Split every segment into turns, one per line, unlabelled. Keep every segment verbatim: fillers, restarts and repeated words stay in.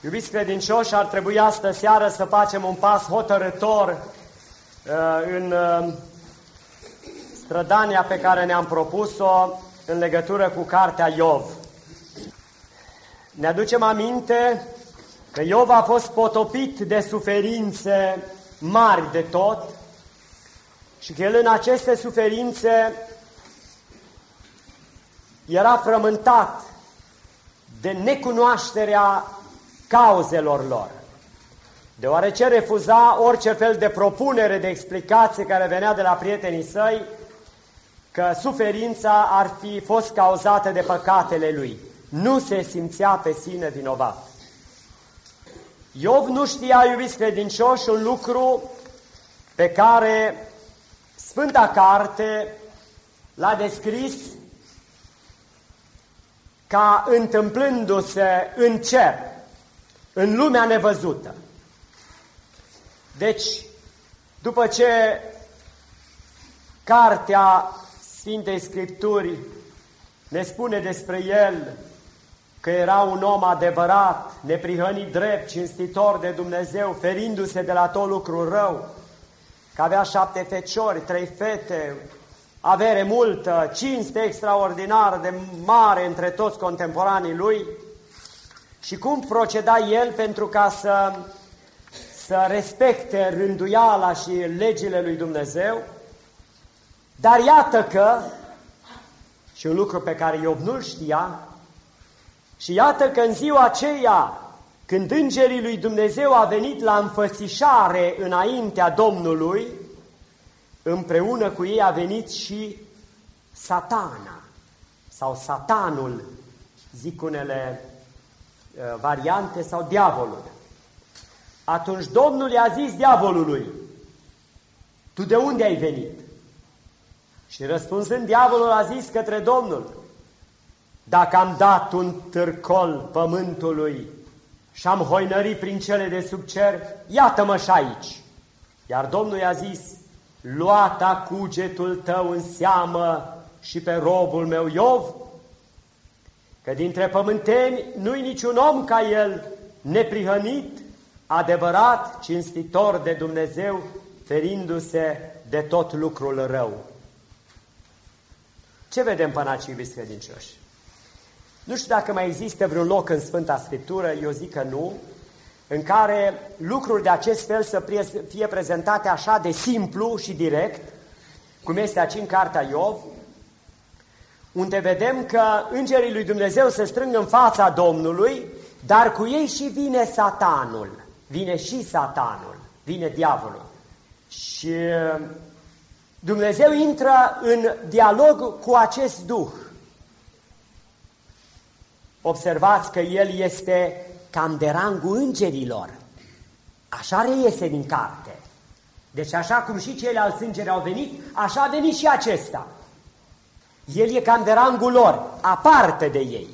Iubiți credincioși, ar trebui astă seară să facem un pas hotărător uh, în uh, strădania pe care ne-am propus-o în legătură cu cartea Iov. Ne aducem aminte că Iov a fost potopit de suferințe mari de tot și că el în aceste suferințe era frământat de necunoașterea cauzelor lor, deoarece refuza orice fel de propunere, de explicație care venea de la prietenii săi că suferința ar fi fost cauzată de păcatele lui. Nu se simțea pe sine vinovat. Iov nu știa, iubiți credincioși, un lucru pe care Sfânta Carte l-a descris ca întâmplându-se în cer, în lumea nevăzută. Deci, după ce cartea Sfintei Scripturi ne spune despre el că era un om adevărat, neprihănit, drept, cinstitor de Dumnezeu, ferindu-se de la tot lucrul rău, că avea șapte feciori, trei fete, avere multă, cinste extraordinar de mare între toți contemporanii lui, și cum proceda el pentru ca să, să respecte rânduiala și legile lui Dumnezeu. Dar iată că, și un lucru pe care Iov nu-l știa, și iată că în ziua aceea, când îngerii lui Dumnezeu a venit la înfățișare înaintea Domnului, împreună cu ei a venit și Satana, sau Satanul, zic unele uh, variante, sau diavolul. Atunci Domnul i-a zis diavolului: tu de unde ai venit? Și răspunzând, diavolul a zis către Domnul: dacă am dat un târcol pământului și am hoinărit prin cele de sub cer, iată-mă și aici. Iar Domnul i-a zis: lua-ta cugetul tău în seamă și pe robul meu Iov, că dintre pământeni nu-i niciun om ca el, neprihănit, adevărat, cinstitor de Dumnezeu, ferindu-se de tot lucrul rău. Ce vedem până aici, iubiți credincioși? Nu știu dacă mai există vreun loc în Sfânta Scriptură, eu zic că nu, în care lucruri de acest fel să fie prezentate așa de simplu și direct, cum este aici în cartea Iov, unde vedem că îngerii lui Dumnezeu se strâng în fața Domnului, dar cu ei și vine Satanul, vine și Satanul, vine diavolul. Și Dumnezeu intră în dialog cu acest duh. Observați că el este cam de rangul îngerilor. Așa reiese din carte. Deci așa cum și ceilalți îngeri au venit, așa a venit și acesta. El e cam de rangul lor, aparte de ei.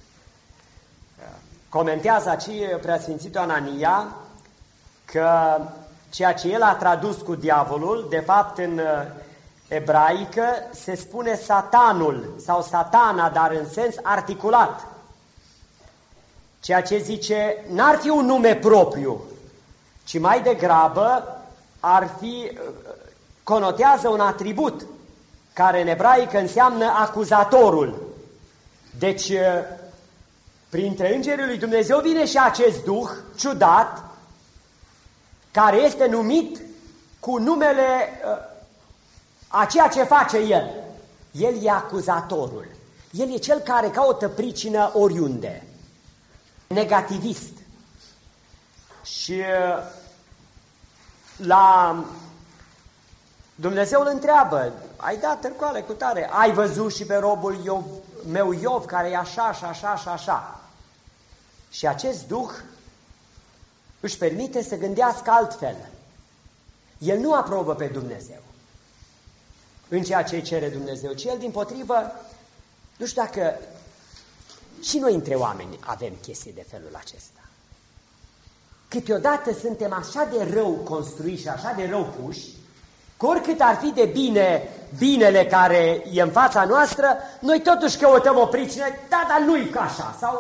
Comentează aici Preasfințitul Anania că ceea ce el a tradus cu diavolul, de fapt în ebraică se spune satanul sau satana, dar în sens articulat. Ceea ce zice, n-ar fi un nume propriu, ci mai degrabă ar fi, conotează un atribut, care în ebraică înseamnă acuzatorul. Deci, printre îngerii lui Dumnezeu vine și acest duh ciudat, care este numit cu numele a ceea ce face el. El e acuzatorul. El e cel care caută pricină oriunde. Negativist. Și la Dumnezeu îl întreabă: ai dat târcoale cu tare, ai văzut și pe robul Iov, meu Iov, care e așa și așa și așa. Și acest duh își permite să gândească altfel. El nu aprobă pe Dumnezeu în ceea ce îi cere Dumnezeu, ci el dimpotrivă, nu știu dacă și noi între oameni avem chestii de felul acesta. Câteodată suntem așa de rău construiți și așa de rău puși, că oricât ar fi de bine binele care e în fața noastră, noi totuși căutăm o pricină, da, dar nu-i ca așa, sau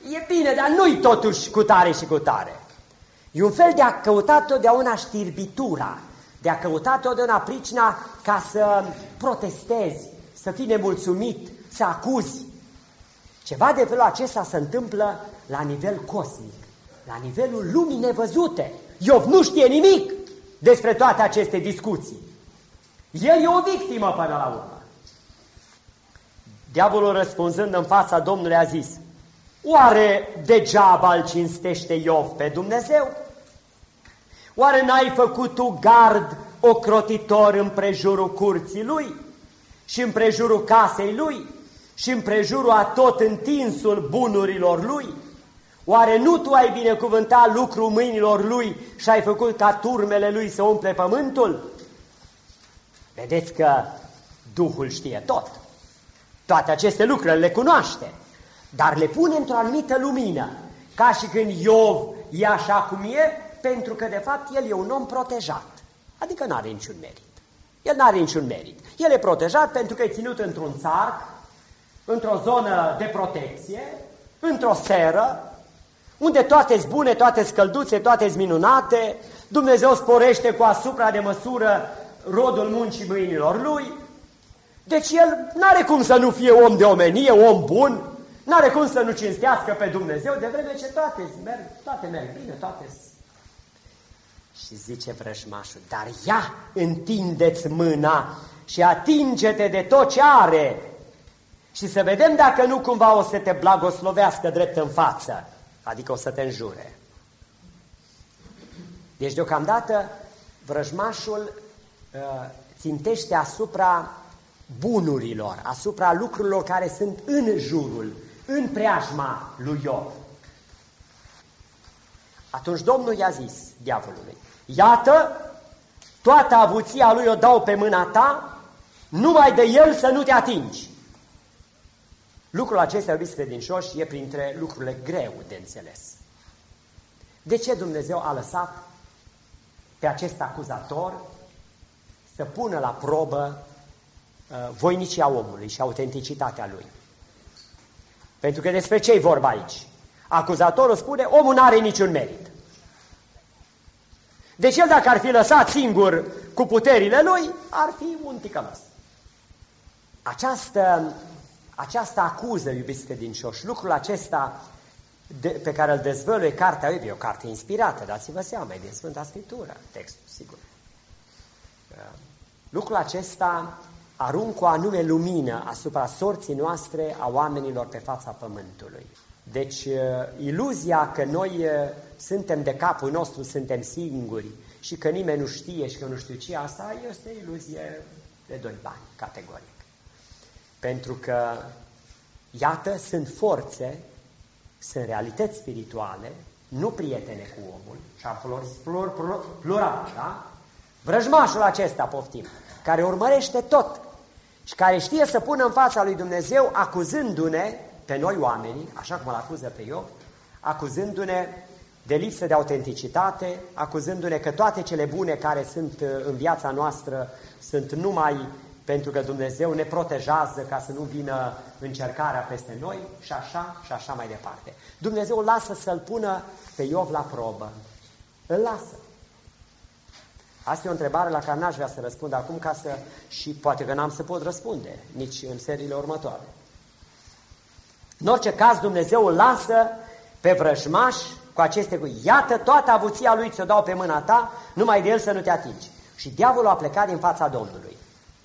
e bine, dar nu-i totuși cu tare și cu tare. E un fel de a căuta totdeauna știrbitura, de a căuta totdeauna pricina ca să protestezi, să fii nemulțumit, să acuzi. Ceva de felul acesta se întâmplă la nivel cosmic, la nivelul lumii nevăzute. Iov nu știe nimic despre toate aceste discuții. El e o victimă până la urmă. Diavolul, răspunzând în fața Domnului, a zis: oare degeaba îl cinstește Iov pe Dumnezeu? Oare n-ai făcut tu gard ocrotitor împrejurul curții lui și împrejurul casei lui și împrejurul a tot întinsul bunurilor lui? Oare nu tu ai binecuvântat lucrul mâinilor lui și ai făcut ca turmele lui să umple pământul? Vedeți că Duhul știe tot. Toate aceste lucruri le cunoaște, dar le pune într-o anumită lumină, ca și când Iov e așa cum e, pentru că de fapt el e un om protejat, adică nu are niciun merit. El nu are niciun merit. El e protejat pentru că e ținut într-un țarc, într-o zonă de protecție, într-o seră, unde toate-s bune, toate-s călduțe, toate-s minunate, Dumnezeu sporește cu asupra de măsură rodul muncii mâinilor lui. Deci el n-are cum să nu fie om de omenie, om bun, n-are cum să nu cinstească pe Dumnezeu, de vreme ce toate merg, toate merg bine, toate. Și zice vrăjmașul: dar ia, întindeți mâna și atinge-te de tot ce are și să vedem dacă nu cumva o să te blagoslovească drept în față, adică o să te înjure. Deci deocamdată vrăjmașul uh, țintește asupra bunurilor, asupra lucrurilor care sunt în jurul, în preajma lui Iov. Atunci Domnul i-a zis diavolului: iată, toată avuția lui o dau pe mâna ta, numai de el să nu te atingi. Lucrul acesta, iubiți credincioși, e printre lucrurile greu de înțeles. De ce Dumnezeu a lăsat pe acest acuzator să pună la probă uh, voinicia omului și autenticitatea lui? Pentru că despre ce-i vorba aici? Acuzatorul spune: omul n-are niciun merit. Deci el, dacă ar fi lăsat singur cu puterile lui, ar fi un ticălos. Această, această acuză, iubiți credincioși, lucrul acesta de, pe care îl dezvăluie cartea Iov, e o carte inspirată, dați-vă seama, e din Sfânta Scriptură, textul, sigur. Lucrul acesta aruncă o anume lumină asupra sorții noastre a oamenilor pe fața pământului. Deci, iluzia că noi suntem de capul nostru, suntem singuri și că nimeni nu știe și că nu știu ce, asta este o iluzie de doi bani, categoric. Pentru că, iată, sunt forțe, sunt realități spirituale, nu prietene cu omul, și am folosit plur, plur, plural, da? Vrăjmașul acesta, poftim, care urmărește tot și care știe să pună în fața lui Dumnezeu, acuzându-ne pe noi oamenii, așa cum îl acuză pe Iov, acuzându-ne de lipsă de autenticitate, acuzându-ne că toate cele bune care sunt în viața noastră sunt numai pentru că Dumnezeu ne protejează ca să nu vină încercarea peste noi și așa și așa mai departe. Dumnezeu lasă să-l pună pe Iov la probă. Îl lasă. Asta e o întrebare la care n-aș vrea să răspund acum, ca să, și poate că n-am să pot răspunde nici în seriile următoare. În orice caz, Dumnezeu îl lasă pe vrăjmaș cu aceste cuvinte: iată, toată avuția lui ți-o dau pe mâna ta, numai de el să nu te atingi. Și diavolul a plecat din fața Domnului.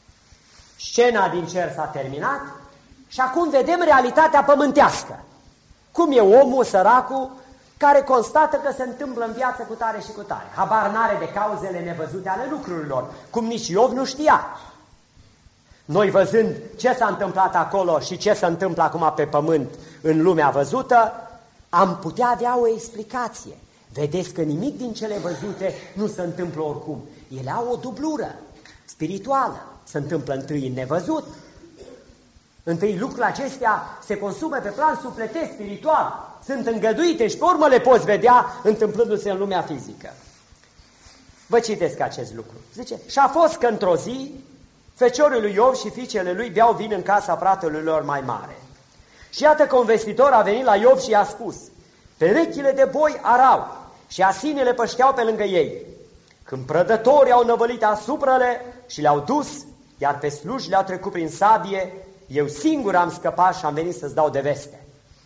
Scena din cer s-a terminat și acum vedem realitatea pământească. Cum e omul, săracul, care constată că se întâmplă în viață cu tare și cu tare. Habar n-are de cauzele nevăzute ale lucrurilor, cum nici Iov nu știa. Noi, văzând ce s-a întâmplat acolo și ce se întâmplă acum pe pământ în lumea văzută, am putea avea o explicație. Vedeți că nimic din cele văzute nu se întâmplă oricum. Ele au o dublură spirituală. Se întâmplă întâi în nevăzut. Întâi lucrurile acestea se consumă pe plan sufletesc, spiritual. Sunt îngăduite și pe urmă le poți vedea întâmplându-se în lumea fizică. Vă citesc acest lucru. Zice: și a fost că într-o zi feciorii lui Iov și fiicele lui beau vin în casa fratelui lor mai mare. Și iată că un vestitor a venit la Iov și i-a spus: perechile de boi arau și asinele pășteau pe lângă ei, când prădătorii au năvălit asupra-le și le-au dus, iar pe sluji le-au trecut prin sabie, eu singur am scăpat și am venit să-ți dau de veste.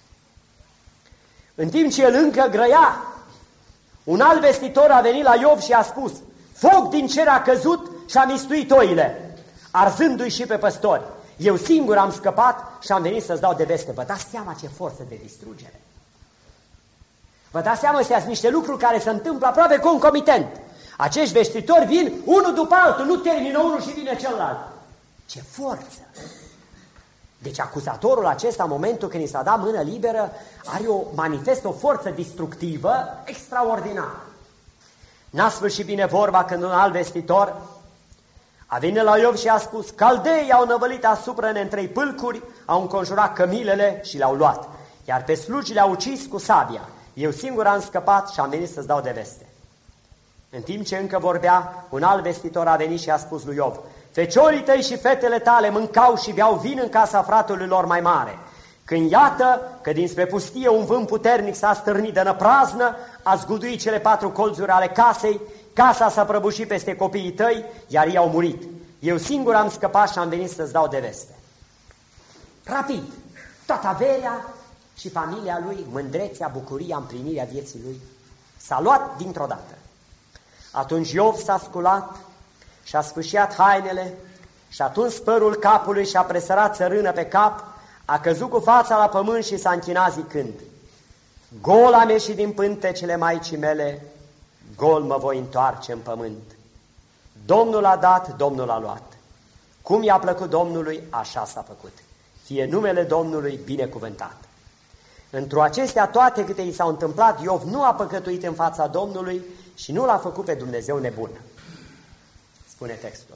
În timp ce el încă grăia, un alt vestitor a venit la Iov și a spus: foc din cer a căzut și a mistuit oile, arzându-i și pe păstori. Eu singur am scăpat și am venit să-ți dau de veste. Vă dați seama ce forță de distrugere? Vă dați seama că sunt niște lucruri care se întâmplă aproape concomitent. Acești vestitori vin unul după altul, nu termină unul și vine celălalt. Ce forță! Deci acuzatorul acesta, în momentul când i s-a dat mână liberă, are o, manifestă o forță distructivă extraordinară. N-a sfârșit bine vorba când un alt vestitor a venit la Iov și a spus: caldeii au năvălit asupra ne în trei pâlcuri, au înconjurat cămilele și le-au luat, iar pe slugi le-au ucis cu sabia. Eu singur am scăpat și am venit să-ți dau de veste. În timp ce încă vorbea, un alt vestitor a venit și a spus lui Iov: feciorii tăi și fetele tale mâncau și beau vin în casa fratelui lor mai mare, când iată că dinspre pustie un vânt puternic s-a stârnit de năpraznă, a zguduit cele patru colțuri ale casei, casa s-a prăbușit peste copiii tăi, iar ei au murit. Eu singur am scăpat și am venit să-ți dau de veste. Rapid, toată averea și familia lui, mândrețea, bucuria, împlinirea vieții lui, s-a luat dintr-o dată. Atunci Iov s-a sculat și-a sfâșiat hainele și-a tuns părul capului și-a presărat țărână pe cap, a căzut cu fața la pământ și s-a închinat zicând: gol am ieșit din pântecele maicii mele, gol mă voi întoarce în pământ. Domnul a dat, Domnul a luat. Cum i-a plăcut Domnului, așa s-a făcut. Fie numele Domnului binecuvântat. Într-o acestea toate câte i s-au întâmplat, Iov nu a păcătuit în fața Domnului și nu l-a făcut pe Dumnezeu nebun. Spune textul.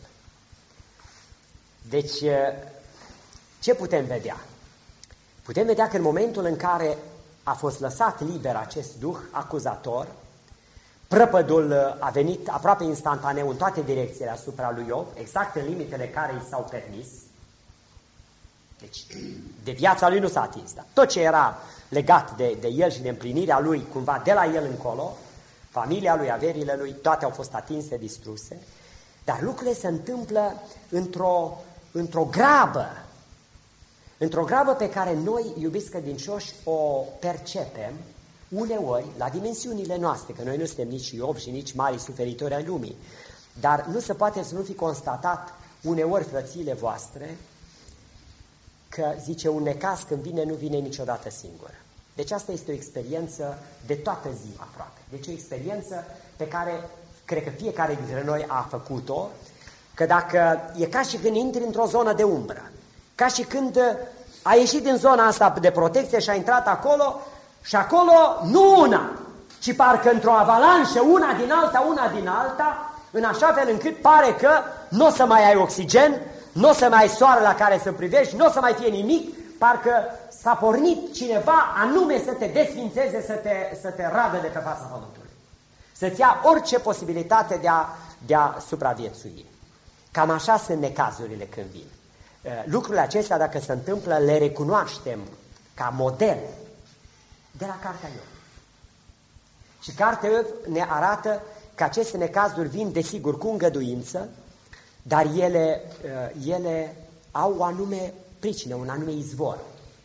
Deci, ce putem vedea? Putem vedea că în momentul în care a fost lăsat liber acest duh acuzator, prăpădul a venit aproape instantaneu în toate direcțiile asupra lui Iov, exact în limitele care i s-au permis. Deci, de viața lui nu s-a atins, dar tot ce era legat de, de el și de împlinirea lui, cumva de la el încolo, familia lui, averile lui, toate au fost atinse, distruse, dar lucrurile se întâmplă într-o într-o grabă, într-o grabă pe care noi, iubiți credincioși, o percepem uneori la dimensiunile noastre, că noi nu suntem nici Iov și nici mari suferitori ai lumii, dar nu se poate să nu fi constatat uneori, frățiile voastre, că, zice, un necaz când vine, nu vine niciodată singur. Deci asta este o experiență de toată ziua aproape. Deci o experiență pe care cred că fiecare dintre noi a făcut-o, că dacă e ca și când intri într-o zonă de umbră, ca și când ai ieșit din zona asta de protecție și ai intrat acolo, și acolo nu una, ci parcă într-o avalanșă, una din alta, una din alta, în așa fel încât pare că nu o să mai ai oxigen, nu o să mai ai soare la care să privești, nu o să mai fie nimic, parcă s-a pornit cineva anume să te desfințeze, să te, să te radă de pe fața pământului. Să-ți ia orice posibilitate de a, de a supraviețui. Cam așa sunt necazurile când vin. Lucrurile acestea, dacă se întâmplă, le recunoaștem ca model de la Cartea Iov. Și Cartea Iov ne arată că aceste necazuri vin, desigur, cu îngăduință, dar ele, ele au o anume pricină, un anume izvor.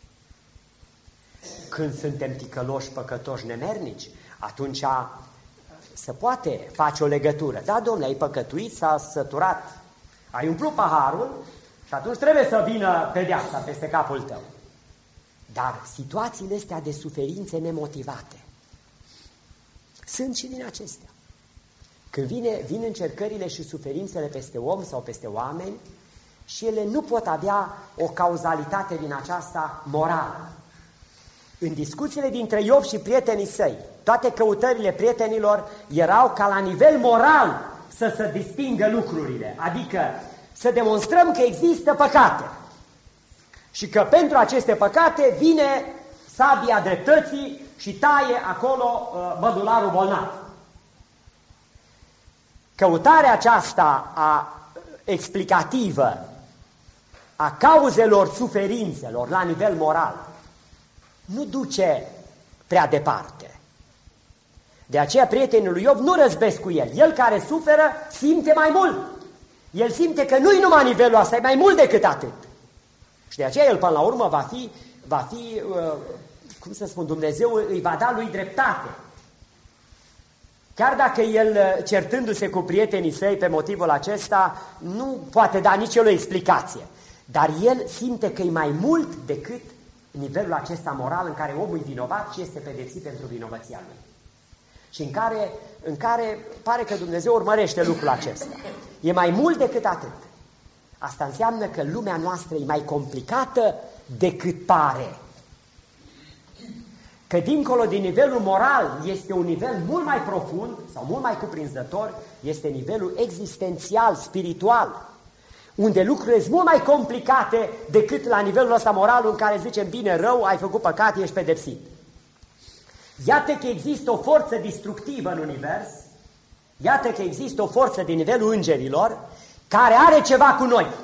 Când suntem ticăloși, păcătoși, nemernici, atunci se poate face o legătură. Da, domnule, ai păcătuit, s-a săturat, ai umplut paharul și atunci trebuie să vină pedeapsa peste capul tău. Dar situațiile astea de suferințe nemotivate sunt și din acestea. Când vine, vin încercările și suferințele peste om sau peste oameni și ele nu pot avea o cauzalitate din aceasta morală. În discuțiile dintre Iov și prietenii săi, toate căutările prietenilor erau ca la nivel moral să se distingă lucrurile, adică să demonstrăm că există păcate și că pentru aceste păcate vine sabia dreptății și taie acolo uh, mădularul bolnav. Căutarea aceasta a explicativă a cauzelor suferințelor la nivel moral nu duce prea departe. De aceea prietenul lui Iov nu răzbesc cu el. El care suferă simte mai mult. El simte că nu-i numai nivelul ăsta, e mai mult decât atât. Și de aceea el până la urmă va fi, va fi uh, cum să spun, Dumnezeu îi va da lui dreptate. Chiar dacă el, certându-se cu prietenii săi pe motivul acesta, nu poate da nici el o explicație. Dar el simte că e mai mult decât nivelul acesta moral în care omul e vinovat și este pedepsit pentru vinovăția lui. Și în care, în care pare că Dumnezeu urmărește lucrul acesta. E mai mult decât atât. Asta înseamnă că lumea noastră e mai complicată decât pare. Că dincolo de nivelul moral este un nivel mult mai profund sau mult mai cuprinzător, este nivelul existențial, spiritual, unde lucrurile sunt mult mai complicate decât la nivelul ăsta moral în care zicem bine, rău, ai făcut păcat, ești pedepsit. Iată că există o forță destructivă în univers, iată că există o forță din nivelul îngerilor care are ceva cu noi.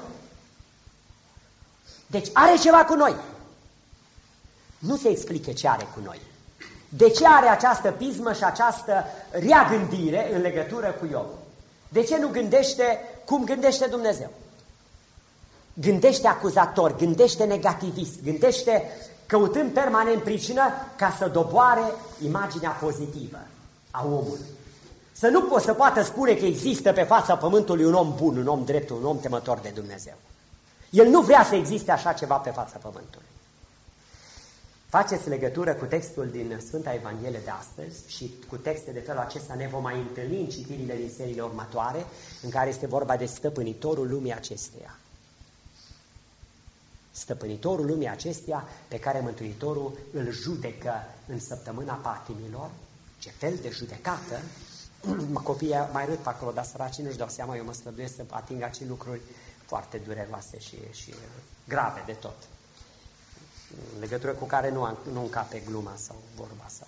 Deci are ceva cu noi. Nu se explică ce are cu noi. De ce are această pismă și această reagândire în legătură cu Iov? De ce nu gândește cum gândește Dumnezeu? Gândește acuzator, gândește negativist, gândește căutând permanent pricină ca să doboare imaginea pozitivă a omului. Să nu po- să poată spune că există pe fața pământului un om bun, un om drept, un om temător de Dumnezeu. El nu vrea să existe așa ceva pe fața pământului. Faceți legătură cu textul din Sfânta Evanghelie de astăzi și cu texte de felul acesta ne vom mai întâlni în citirile din seriile următoare, în care este vorba de stăpânitorul lumii acesteia. Stăpânitorul lumii acesteia pe care Mântuitorul îl judecă în săptămâna patimilor. Ce fel de judecată! Copiii mai râd pe acolo, dar săracii nu-și dau seama, eu mă străduiesc să ating acele lucruri foarte dureroase și, și grave de tot, în legătură cu care nu, nu încape gluma sau vorba. Sau.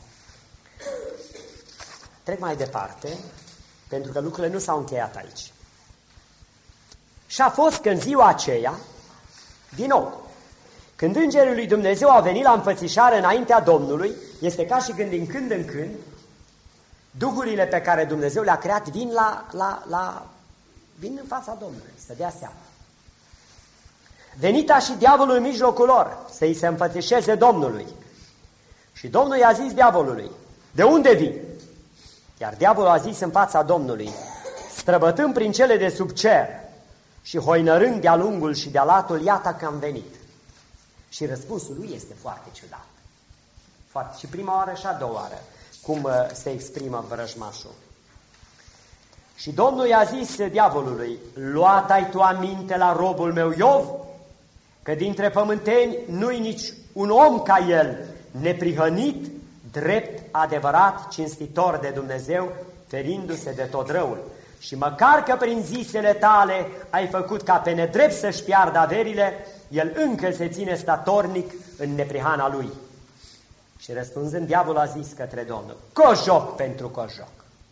Trec mai departe, pentru că lucrurile nu s-au încheiat aici. Și a fost că în ziua aceea, din nou, când îngerii lui Dumnezeu au venit la înfățișare înaintea Domnului, este ca și când din când în când, duhurile pe care Dumnezeu le-a creat vin, la, la, la, vin în fața Domnului, să dea seama. Venita și diavolul în mijlocul lor, să-i se înfățișeze Domnului. Și Domnul i-a zis diavolului, de unde vii? Iar diavolul a zis în fața Domnului, străbătând prin cele de sub cer și hoinărând de-a lungul și de-a latul, iată că am venit. Și răspunsul lui este foarte ciudat. Foarte. Și prima oară și a doua oară, cum se exprimă vrăjmașul. Și Domnul i-a zis diavolului, luat ai tu aminte la robul meu Iov, că dintre pământeni nu-i nici un om ca el, neprihănit, drept, adevărat, cinstitor de Dumnezeu, ferindu-se de tot răul. Și măcar că prin zisele tale ai făcut ca pe nedrept să-și piardă averile, el încă se ține statornic în neprihana lui. Și răspunzând, diavolul a zis către Domnul, cojoc pentru cojoc.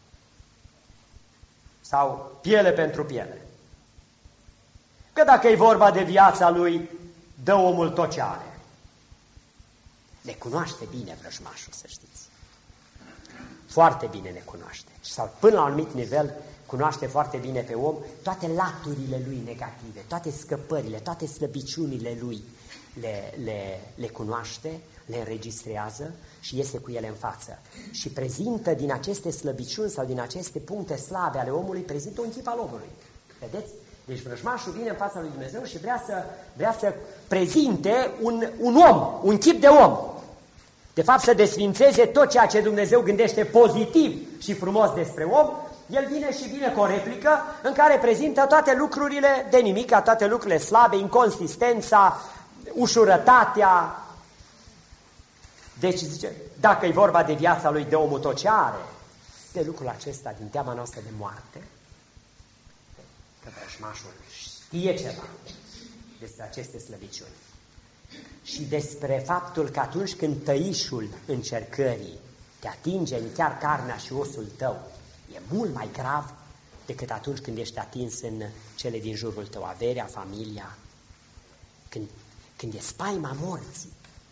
Sau piele pentru piele. Că dacă e vorba de viața lui, dă omul tot ce are. Ne cunoaște bine vrăjmașul, să știți. Foarte bine ne cunoaște. Sau până la un anumit nivel, cunoaște foarte bine pe om toate laturile lui negative, toate scăpările, toate slăbiciunile lui le, le, le cunoaște, le înregistrează și iese cu ele în față. Și prezintă din aceste slăbiciuni sau din aceste puncte slabe ale omului, prezintă un chip al omului. Vedeți? Deci vrăjmașul vine în fața lui Dumnezeu și vrea să, vrea să prezinte un, un om, un chip de om. De fapt să desfințeze tot ceea ce Dumnezeu gândește pozitiv și frumos despre om. El vine și vine cu o replică în care prezintă toate lucrurile de nimic, toate lucrurile slabe, inconsistența, ușurătatea. Deci zice, dacă e vorba de viața lui, de omul tot ce are, de lucrul acesta din teama noastră de moarte, că vrăjmașul știe ceva despre aceste slăbiciuni și despre faptul că atunci când tăișul încercării te atinge în chiar carnea și osul tău, e mult mai grav decât atunci când ești atins în cele din jurul tău, averea, familia, când, când e spaima morții.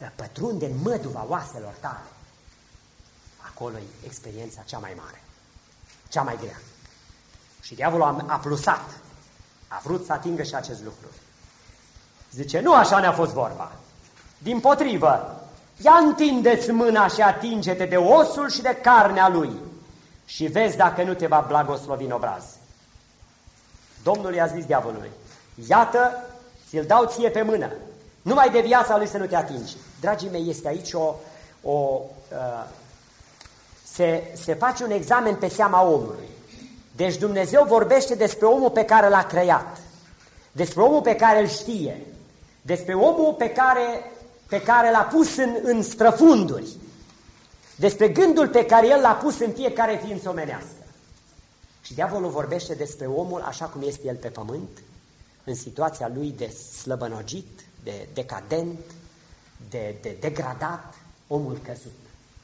pătrunde în măduva oaselor tale. Acolo e experiența cea mai mare, cea mai grea. Și diavolul a, a plusat, a vrut să atingă și acest lucru. Zice, nu așa ne-a fost vorba. Dimpotrivă, ia întindeți mâna și atinge-te de osul și de carnea lui și vezi dacă nu te va blagoslovi în obraz. Domnul i-a zis diavolului, iată, ți-l dau ție pe mână, numai de viața lui să nu te atingi. Dragii mei, este aici o... o uh, se, se face un examen pe seama omului. Deci Dumnezeu vorbește despre omul pe care l-a creat, despre omul pe care îl știe, despre omul pe care, pe care l-a pus în, în străfunduri, despre gândul pe care el l-a pus în fiecare ființă omenească. Și diavolul vorbește despre omul așa cum este el pe pământ, în situația lui de slăbănogit, de decadent, de, de degradat, omul căzut.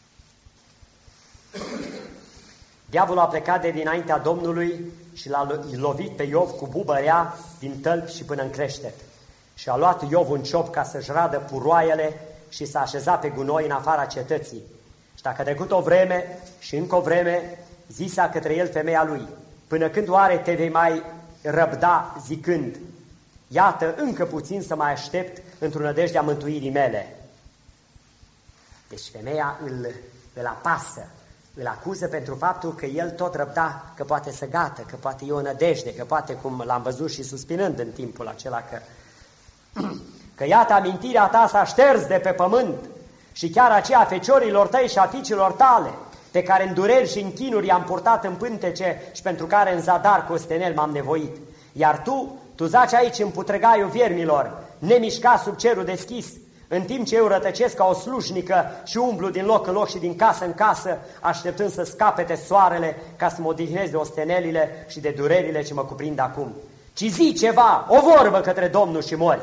Diavolul a plecat de dinaintea Domnului și l-a lovit pe Iov cu bubărea din tălpi și până în creștet. Și a luat Iov un ciop ca să-și radă puroaiele și s-a așezat pe gunoi în afara cetății. Și dacă a trecut o vreme și încă o vreme, zisa către el femeia lui, până când oare te vei mai răbda zicând, iată încă puțin să mai aștept într-o nădejdea mântuirii mele. Deci femeia îl, îl apasă, îl acuză pentru faptul că el tot răbda, că poate să gată, că poate e o nădejde, că poate, cum l-am văzut și suspinând în timpul acela, că, că iată amintirea ta s-a șters de pe pământ și chiar aceea feciorilor tăi și a fiicilor tale, pe care în dureri și în chinuri i-am purtat în pântece și pentru care în zadar cu ostenel m-am nevoit. Iar tu, tu zaci aici în putregaiul viermilor, nemișcat sub cerul deschis, în timp ce eu rătăcesc ca o slujnică și umblu din loc în loc și din casă în casă, așteptând să scapete soarele ca să mă odihnez de ostenelile și de durerile ce mă cuprind acum. Ci zi ceva, o vorbă către Domnul și mori.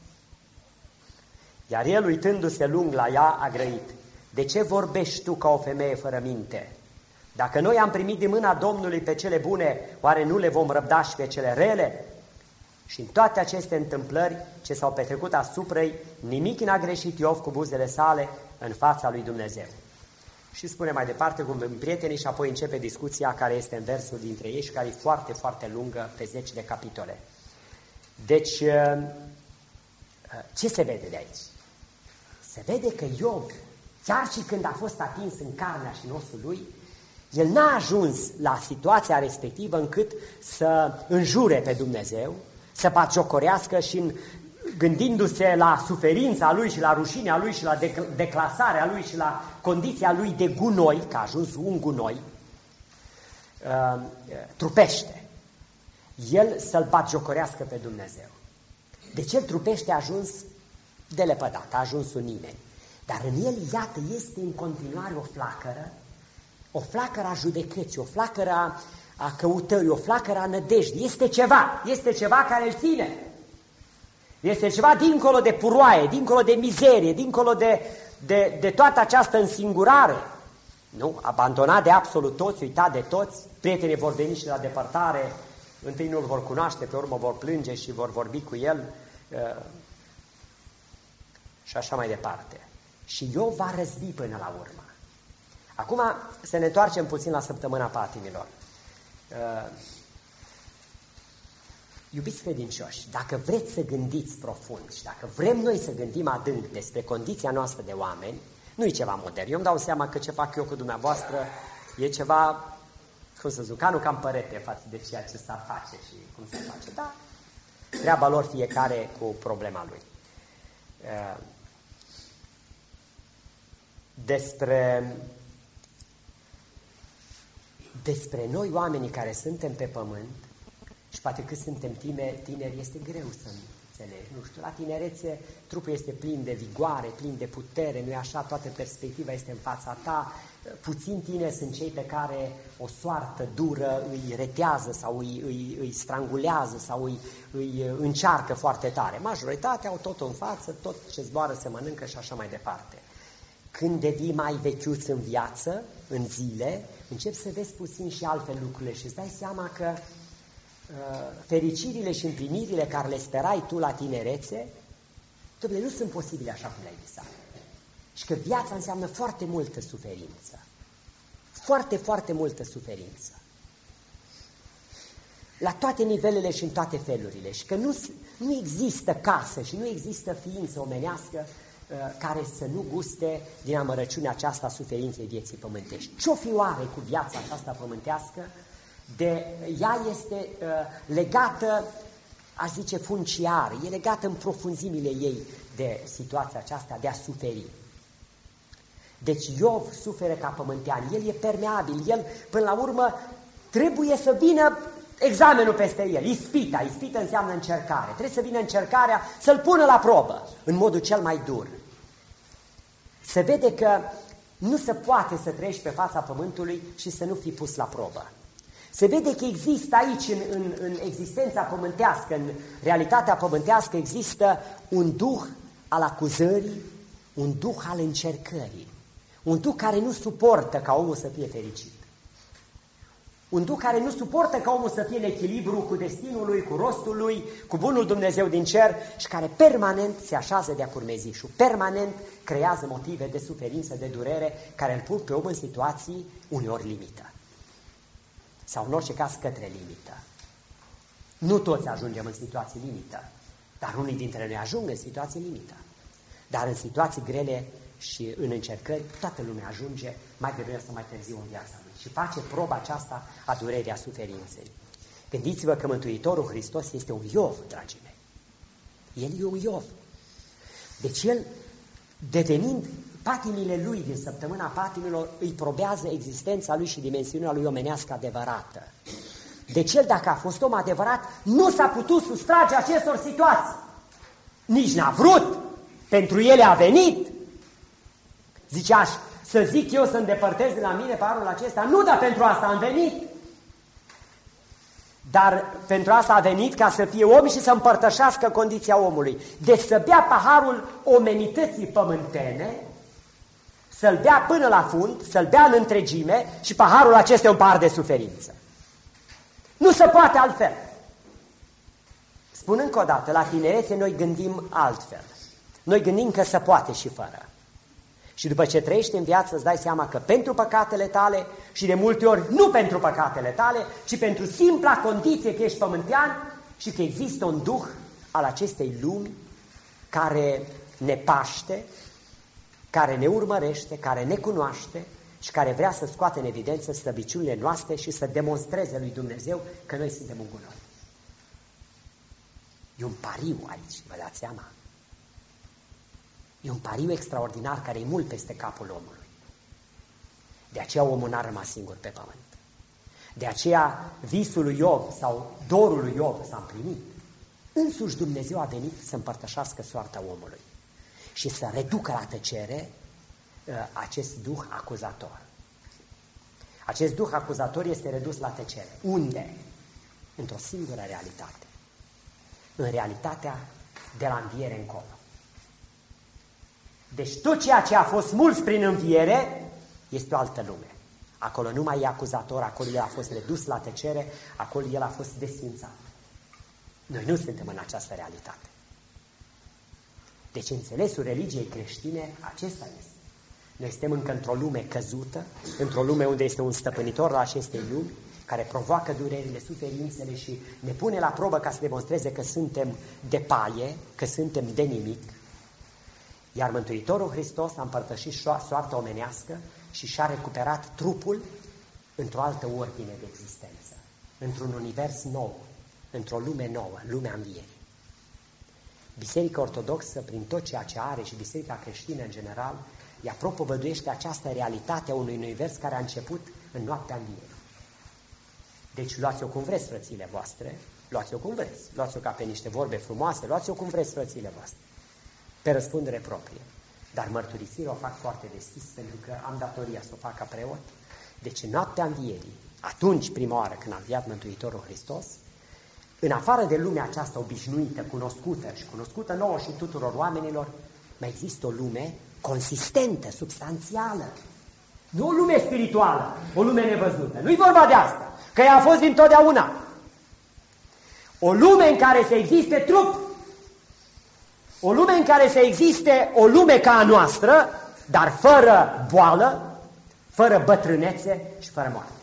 Iar el, uitându-se lung la ea, a grăit, de ce vorbești tu ca o femeie fără minte? Dacă noi am primit din mâna Domnului pe cele bune, oare nu le vom răbda și pe cele rele? Și în toate aceste întâmplări ce s-au petrecut asupra-i, nimic n-a greșit Iov cu buzele sale în fața lui Dumnezeu. Și spune mai departe cum în prietenii și apoi începe discuția care este în versul dintre ei și care e foarte, foarte lungă, pe zeci de capitole. Deci, ce se vede de aici? Se vede că Iov, chiar și când a fost atins în carnea și în osul lui, el n-a ajuns la situația respectivă încât să înjure pe Dumnezeu, să batjocorească și în, gândindu-se la suferința lui și la rușinea lui și la declasarea lui și la condiția lui de gunoi, că a ajuns un gunoi, uh, trupește. El să-l batjocorească pe Dumnezeu. Deci el trupește a ajuns de lepădat, a ajuns un nimeni. Dar în el, iată, este în continuare o flacără, o flacără a judecății, o flacără a, a căutării, o flacără a nădejdii. Este ceva, este ceva care îl ține. Este ceva dincolo de puroaie, dincolo de mizerie, dincolo de, de, de toată această însingurare. Nu? Abandonat de absolut toți, uitat de toți, prietenii vor veni și la depărtare, întâi nu-l vor cunoaște, pe urmă vor plânge și vor vorbi cu el uh, și așa mai departe. Și Iov va răzbi până la urmă. Acum să ne întoarcem puțin la săptămâna patimilor. Uh, iubiți credincioși, dacă vreți să gândiți profund și dacă vrem noi să gândim adânc despre condiția noastră de oameni, nu e ceva modern. Eu îmi dau seama că ce fac eu cu dumneavoastră e ceva, cum să zic, ca nu cam părete față de ceea ce s-ar face și cum se face, dar treaba lor fiecare cu problema lui. Uh, despre... Despre noi, oamenii care suntem pe pământ, și poate cât suntem tineri, tineri este greu să înțelegi. Nu știu, la tinerețe trupul este plin de vigoare, plin de putere, nu-i așa? Toată perspectiva este în fața ta. Puțini tineri sunt cei pe care o soartă dură îi retează sau îi, îi, îi strangulează sau îi, îi încearcă foarte tare. Majoritatea au tot în față, tot ce zboară se mănâncă și așa mai departe. Când devii mai vechiuț în viață, în zile, începi să vezi puțin și altfel lucrurile și îți dai seama că uh, fericirile și împlinirile care le sperai tu la tinerețe, nu sunt posibile așa cum le-ai visat.
și că viața înseamnă foarte multă suferință. Foarte, foarte multă suferință. La toate nivelele și în toate felurile. Și că nu, nu există casă și nu există ființă omenească uh, care să nu guste din amărăciunea aceasta a suferinței vieții pământești. Ce-o fi oare cu viața aceasta pământească? De ea este uh, legată, aș zice, funciar, e legată în profunzimile ei de situația aceasta de a suferi. Deci Iov suferă ca pământean, el e permeabil, el până la urmă trebuie să vină examenul peste el, ispita, ispita înseamnă încercare, trebuie să vină încercarea să-l pună la probă în modul cel mai dur. Se vede că nu se poate să trăiești pe fața pământului și să nu fii pus la probă. Se vede că există aici, în, în, în existența pământească, în realitatea pământească, există un duh al acuzării, un duh al încercării, un duh care nu suportă ca omul să fie fericit. Un duh care nu suportă ca omul să fie în echilibru cu destinul lui, cu rostul lui, cu bunul Dumnezeu din cer și care permanent se așează de-a curmezișul, permanent creează motive de suferință, de durere, care îl pun pe om în situații uneori limită. Sau în orice caz către limită. Nu toți ajungem în situații limită, dar unii dintre noi ajung în situații limită. Dar în situații grele și în încercări, toată lumea ajunge mai devreme sau mai târziu în viața lui și face proba aceasta a durerii, a suferinței. Gândiți-vă că Mântuitorul Hristos este un Iov, dragii mei. El e un Iov. Deci el, devenind patimile lui din săptămâna patimilor, îi probează existența lui și dimensiunea lui omenească adevărată. Deci el, dacă a fost om adevărat, nu s-a putut sustrage acestor situații. Nici n-a vrut. Pentru ele a venit. Zicea, să zic eu să îndepărtez de la mine paharul acesta? Nu, dar pentru asta am venit. Dar pentru asta a venit ca să fie om și să împărtășească condiția omului. Deci să bea paharul omenității pământene, să-l bea până la fund, să-l bea în întregime și paharul acesta e un pahar de suferință. Nu se poate altfel. Spun încă o dată, la tinerețe noi gândim altfel. Noi gândim că se poate și fără. Și după ce trăiești în viață îți dai seama că pentru păcatele tale și de multe ori nu pentru păcatele tale, ci pentru simpla condiție că ești pământean și că există un duh al acestei lumi care ne paște, care ne urmărește, care ne cunoaște și care vrea să scoată în evidență slăbiciunile noastre și să demonstreze lui Dumnezeu că noi suntem un gunoi. E un pariu aici, vă dați seama? E un pariu extraordinar care e mult peste capul omului. De aceea omul n-a rămas singur pe pământ. De aceea visul lui Iov sau dorul lui Iov s-a împlinit. Însuși Dumnezeu a venit să împărtășească soarta omului și să reducă la tăcere uh, acest duh acuzator. Acest duh acuzator este redus la tăcere. Unde? Într-o singură realitate. În realitatea de la înviere încolo. Deci tot ceea ce a fost smuls prin înviere este o altă lume. Acolo nu mai e acuzator, acolo el a fost redus la tăcere, acolo el a fost desfințat. Noi nu suntem în această realitate. Deci înțelesul religiei creștine acesta este. Noi suntem încă într-o lume căzută, într-o lume unde este un stăpânitor la acestei lumi, care provoacă durerile, suferințele și ne pune la probă ca să demonstreze că suntem de paie, că suntem de nimic. Iar Mântuitorul Hristos a împărtășit soarta omenească și și-a recuperat trupul într-o altă ordine de existență, într-un univers nou, într-o lume nouă, lumea învierii. Biserica Ortodoxă, prin tot ceea ce are și Biserica creștină în general, ea propovăduiește această realitate a unui univers care a început în noaptea învierii. Deci luați-o cum vreți, frățile voastre, luați-o cum vreți, luați-o ca pe niște vorbe frumoase, luați-o cum vreți, frățile voastre, pe răspundere proprie. Dar mărturisirea o fac foarte deschis, pentru că am datoria să o fac ca preot. Deci în noaptea învierii, atunci prima oară când a înviat Mântuitorul Hristos, în afară de lumea aceasta obișnuită, cunoscută și cunoscută nouă și tuturor oamenilor, mai există o lume consistentă, substanțială. Nu o lume spirituală, o lume nevăzută. Nu-i vorba de asta, că ea a fost dintotdeauna. O lume în care să existe trup, o lume în care să existe o lume ca a noastră, dar fără boală, fără bătrânețe și fără moarte.